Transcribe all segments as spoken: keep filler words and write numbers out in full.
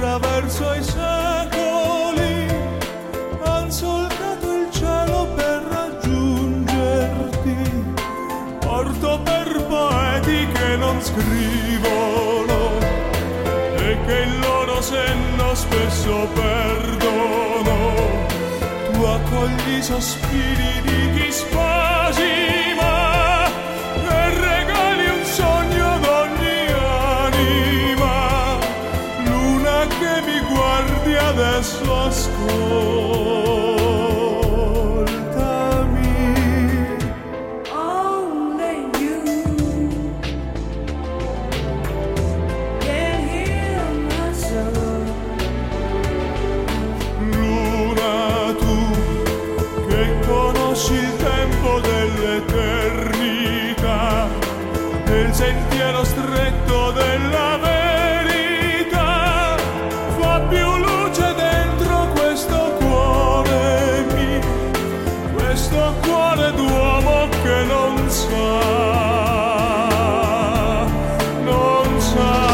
attraverso i secoli han solcato il cielo per raggiungerti. Porto per poeti che non scrivono e che il loro senno spesso perdono. Tu accogli i sospiri di chi spasima e regali un sogno d'ogni anima. Luna che mi guardi adesso, ascoltami. Only you can heal my soul. Luna, tu che conosci il tempo dell'eternità, nel sentiero stretto della verità, fa più luce dentro questo cuore mio, questo cuore d'uomo che non sa, non sa.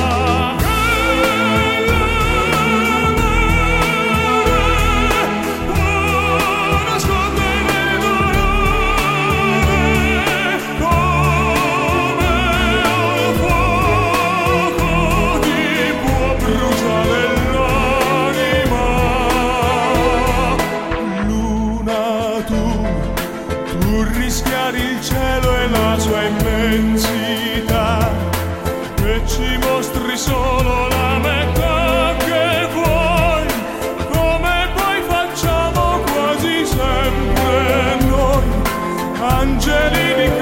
Rischiare il cielo e la sua immensità, e ci mostri solo